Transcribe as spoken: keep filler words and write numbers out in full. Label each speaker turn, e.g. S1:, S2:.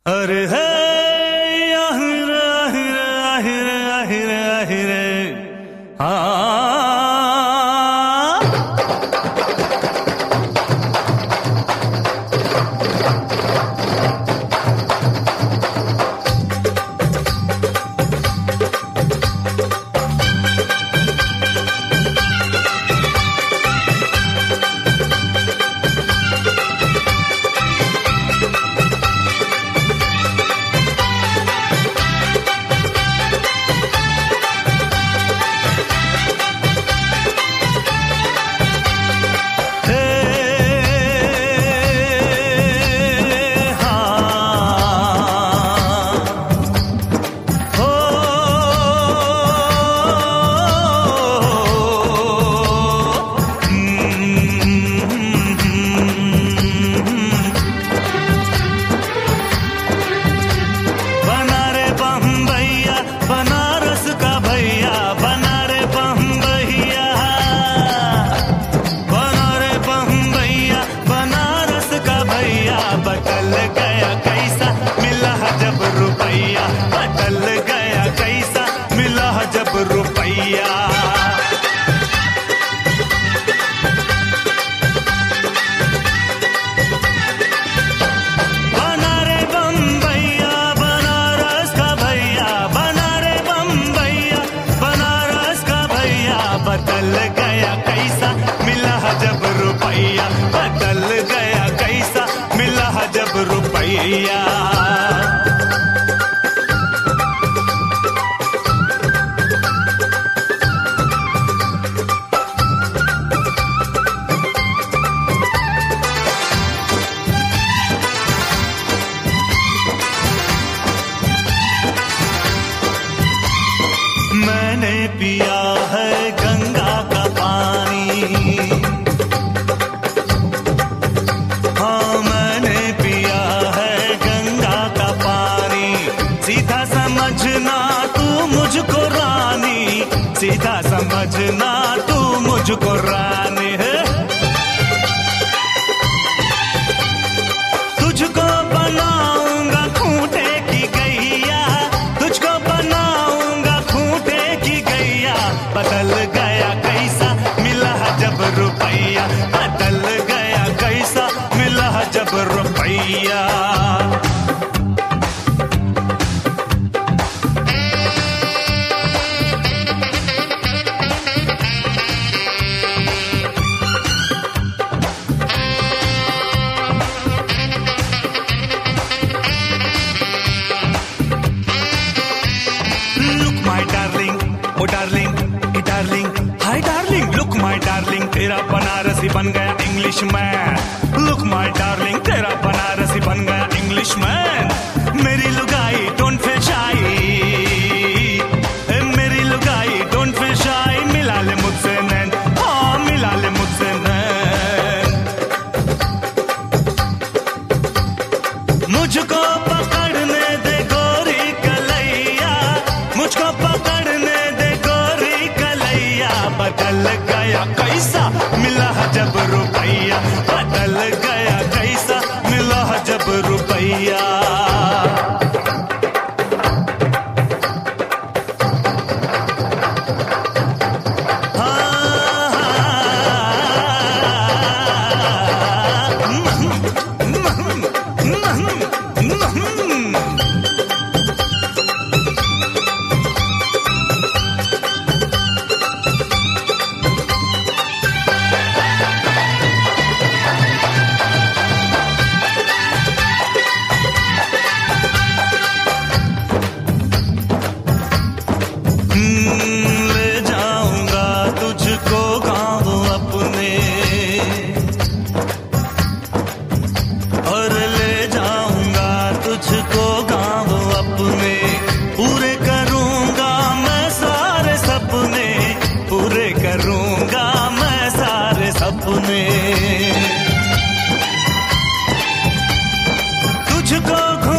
S1: अरे है आहिर आहिर आहिर आहिर आहिर हाँ बदल गया कैसा मिला जब रुपैया बदल गया कैसा मिला जब रुपैया बना रे बम्बैया बनारस का भैया बना रे बम्बैया बनारस का भैया बदल गया कैसा मिला जब रुपैया बदल गया कैसा मिला जब रुपैया मैंने पिया है गंगा का पानी हाँ मैंने पिया है गंगा का पानी सीधा समझना तू मुझको रानी सीधा समझना तू मुझको रानी है तुझको बनाऊंगा खूंटे की गैया तुझको बनाऊंगा खूंटे की गैया बदल गया कैसा मिला जब रुपैया बदल गया कैसा मिला जब रुपैया Look my darling, oh darling, hey darling, hi darling. Look my darling, तेरा बनारसी बन गया English man. Look my darling, तेरा बनारसी बन गया इंग्लिश मैन. मेरी लुगाई don't feel shy, मेरी लुगाई don't feel shy. मिला ले मुझसे नैन, हाँ मिला ले मुझसे नैन. मुझको पकड़ने दे गोरी कलैया, मुझको पकड़ने दे गोरी कलैया. बदल गया कैसा मिला जब रुपैया, बदल गया कैसा मिला जब रुपैया. ले जाऊंगा तुझको गाँव अपने, और ले जाऊंगा तुझको गाँव अपने. पूरे करूंगा मैं सारे सपने, पूरे करूंगा मैं सारे सपने. तुझको